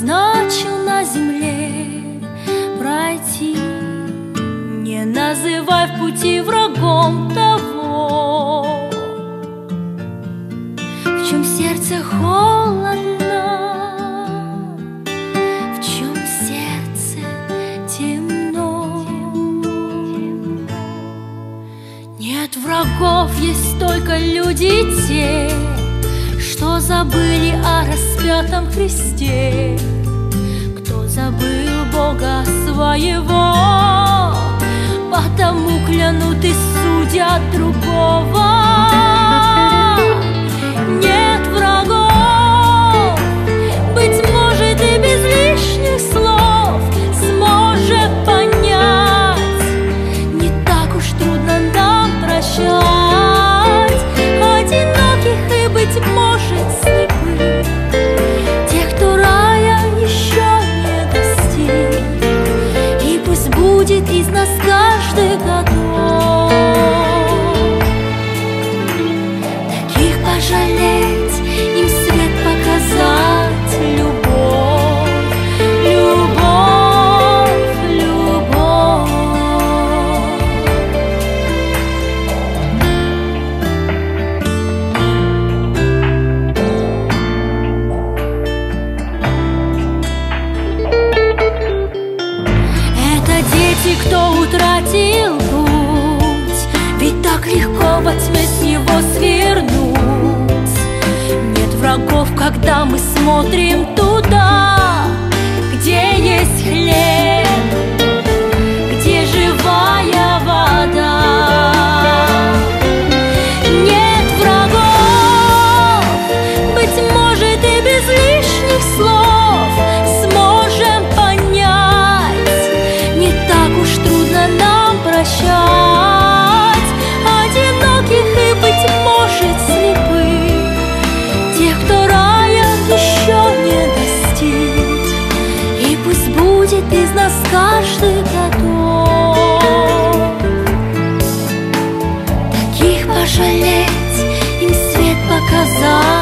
назначил на земле пройти. Не называй в пути врагом того, в чем сердце холодно, в чем сердце темно. Нет врагов, есть только люди те, что забыли о распятом Христе, кто забыл Бога своего, потому клянуты судят другого. Нет врагов, быть может, и без лишних слов сможет понять, не так уж трудно нам прощать одиноких и, быть может, слепых, тех, кто рая еще не достиг. И пусть будет из нас каждый годок таких пожалеть, им свет показать, любовь, любовь, любовь. Это дети, кто утратил путь, ведь так легко во тьме с него свернуть. Нет врагов, когда мы смотрим туда, где есть хлеб, где живая вода. Нет врагов, быть может, и без лишних слов сможем понять, не так уж трудно нам прощать одиноких и, быть может, слепых, тех, кто рая еще не достиг. И пусть будет из нас каждый годок таких пожалеть, им свет показать.